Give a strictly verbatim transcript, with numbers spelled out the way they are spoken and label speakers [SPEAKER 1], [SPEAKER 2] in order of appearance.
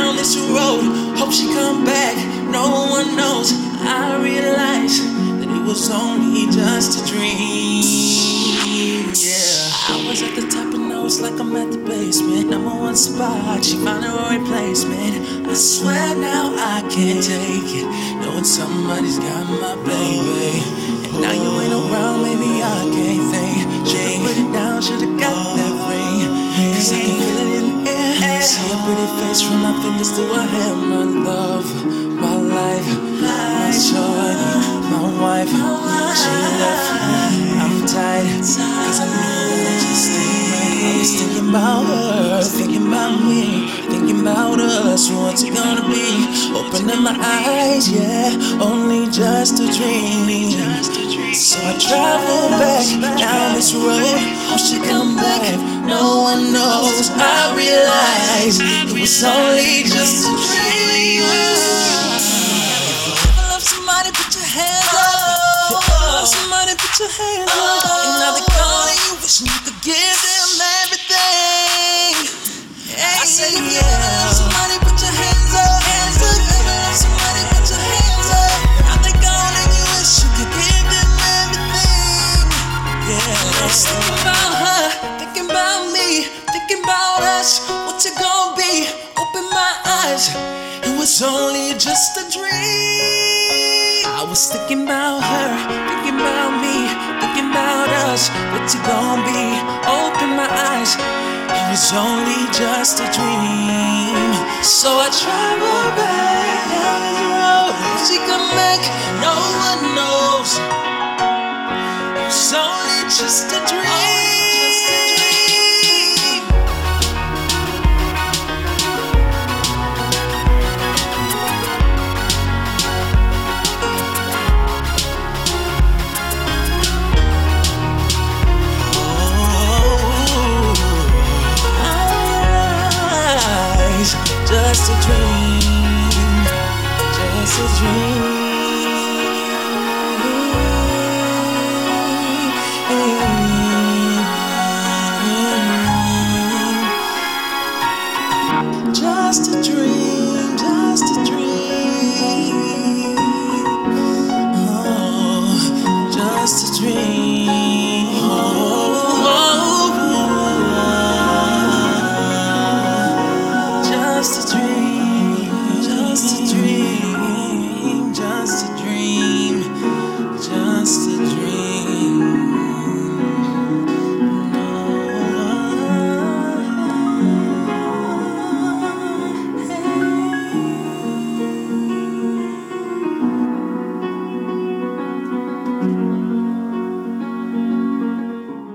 [SPEAKER 1] down this road. Hope she come back, no one knows. I realize that it was only just a dream. Yeah, I was at the top and now it's like I'm at the basement. Number one spot, she found her own replacement. I swear now I can't take it, knowing somebody's got my baby. And now you ain't around, maybe I can't think. Should've put it down, should've got that ring. Cause I can feel it in the air. See a pretty face from my fingers to her hair. My love, my life, my shorty, my wife. She left me, I'm tired. Cause I knew that I just ain't right. I was thinking about her, thinking about me, thinking about us. What's it gonna be? Opening my eyes, yeah, only just a dream. So I travel back down this road. Hope she come back, no one knows. I realize it was only just a dream. If you ever love somebody, put your hands up. If you ever love somebody, put your hands up. And now they're calling you, wishing you could give them everything. I say yeah. If you ever love somebody, put your hands up. Hands up. If you ever love somebody, put your hands up. Now they're calling you, wish you could give them everything. Yeah. I was thinking about her, thinking about me, thinking about us. What's it gonna be? Open my eyes. It was only just a dream. I was thinking about her, thinking about me, thinking about us. What's it gonna be? Open my eyes. It was only just a dream. So I travel back down this road. If she come back, no one knows. It was only just a dream. Just a dream, just a dream.